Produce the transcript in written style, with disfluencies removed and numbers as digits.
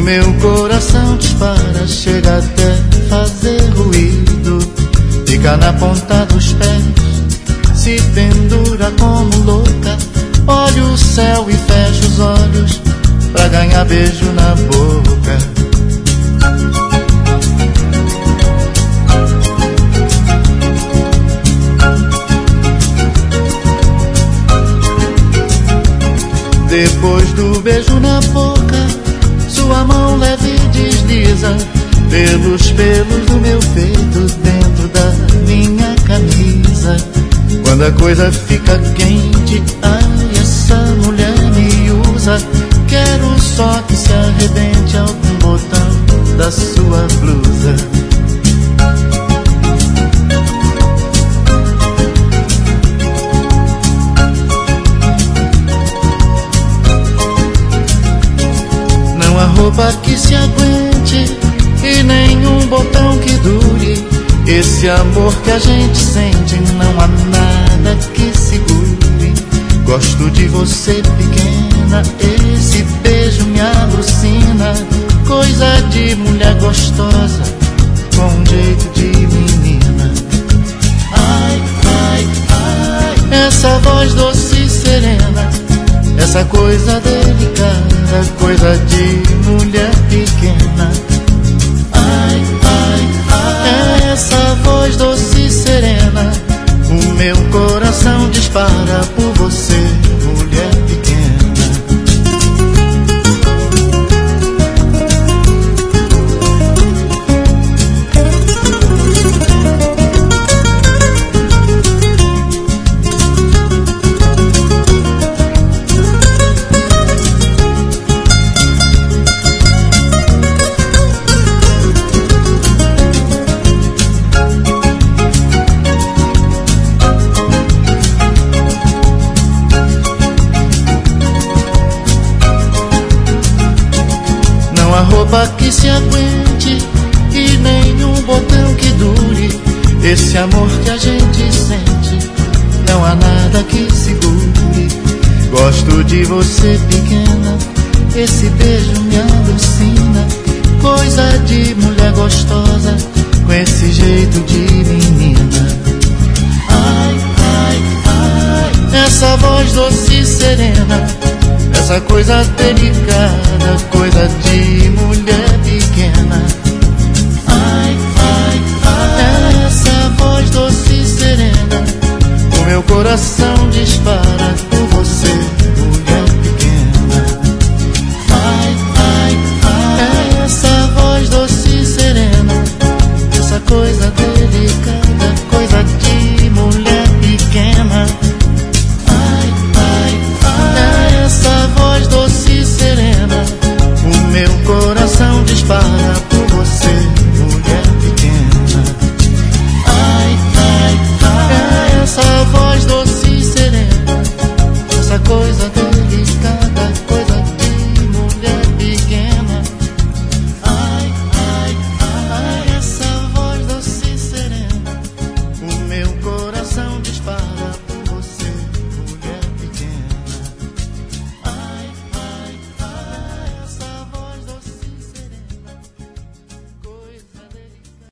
meu coração dispara, chega até fazer ruído. Fica na ponta dos pés, se pendura como louca. Olho o céu e fecho os olhos pra ganhar beijo na boca. Depois do beijo na boca, sua mão leve desliza pelos pelos do meu peito, dentro da minha camisa. Quando a coisa fica quente, ai, essa mulher me usa. Quero só que se arrebente algum botão da sua blusa. Não há roupa que se aguente e nenhum botão que dure esse amor que a gente sente. Não há nada que segure. Gosto de você pequena, esse beijo me alucina. Coisa de mulher gostosa, com um jeito de menina. Ai, ai, ai, essa voz doce e serena, essa coisa delicada, coisa de mulher pequena. Ai, ai, ai, essa voz doce e serena, o meu coração dispara por você, mulher pequena. Não há roupa que se aguente e nenhum botão que dure esse amor que a gente sente. Não há nada que segure. Gosto de você pequena, esse beijo me alucina. Coisa de mulher gostosa, com esse jeito de menina. Ai, ai, ai, essa voz doce e serena, essa coisa delicada, coisa de mulher pequena. Ai, ai, ai, essa voz doce e serena, o meu coração dispara.